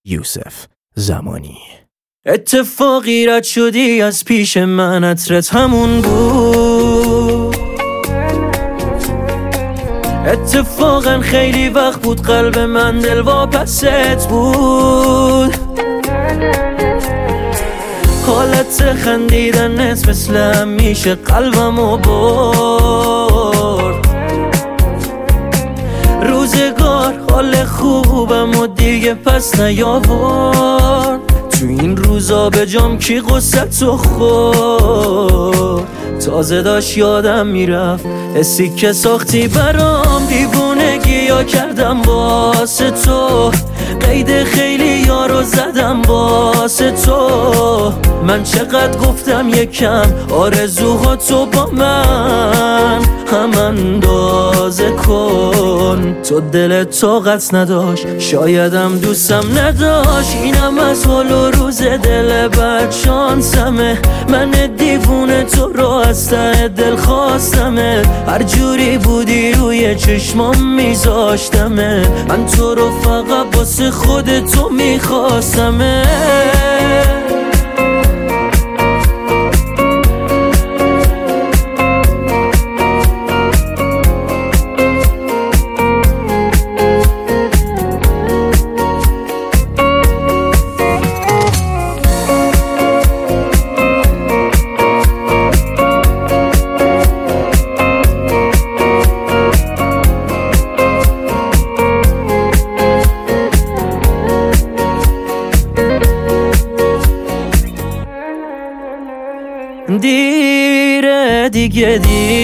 یوسف زمانی. اتفاقی رد شدی از پیش من، عطرت همون بود. اتفاقا خیلی وقت بود قلب من دلواپست بود. حالت خندیدنت مثل همیشه قلبمو برد. روزگار حال خوبم و دیگه پس نیاورد. تو این روزا به جام کی قصتو خورد. تازه داشت یادم میرفت حسی که ساختی برام، دیوونگی یا کردم واسه تو. قید خیلی یارو زدم واسه تو. من چقدر گفتم یکم آرزوهاتو با من هم اندازه کن. تو دلت طاقت نداشت، شایدم دوستم نداشت. اینم از حال و روز دل بد شانسمه. من دیوونه تو رو از ته دل خواستمه. هر جوری بودی روی چشمام میذاشتمه. من تو رو فقط واسه خودتو میخواستمه. دیره دیگه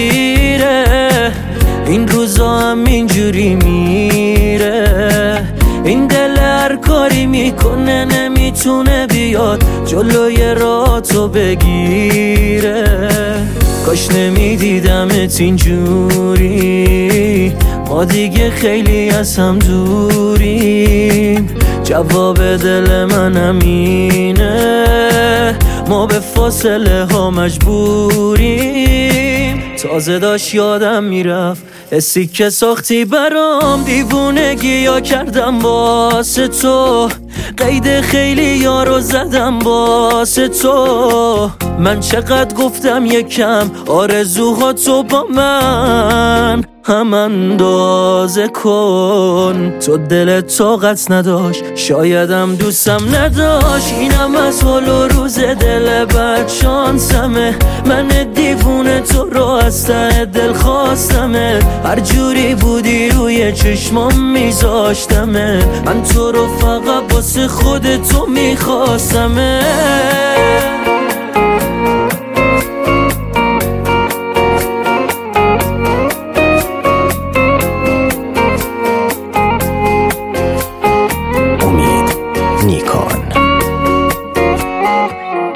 دیره، این روزا هم اینجوری میره. این دل هر کاری میکنه نمیتونه بیاد جلوی راهاتو بگیره. کاش نمیدیدمت اینجوری، ما دیگه خیلی از هم دوریم. جواب دل من همینه، ما به فاصله ها مجبوریم. تازه داشت یادم میرفت حسی که ساختی برام، دیوونگی یا کردم واسه تو. قید خیلی یارو زدم واسه تو. من چقدر گفتم یکم آرزوهاتو با من هم اندازه کن. تو دلت طاقت نداشت، شایدم دوستم نداشت. اینم از حال و روز دل بد شانسمه. من دیوونه تو رو از ته دل خواستمه. هر جوری بودی روی چشمام میذاشتمه. من تو رو فقط واسه خودتو میخواستمه. امید نیکان.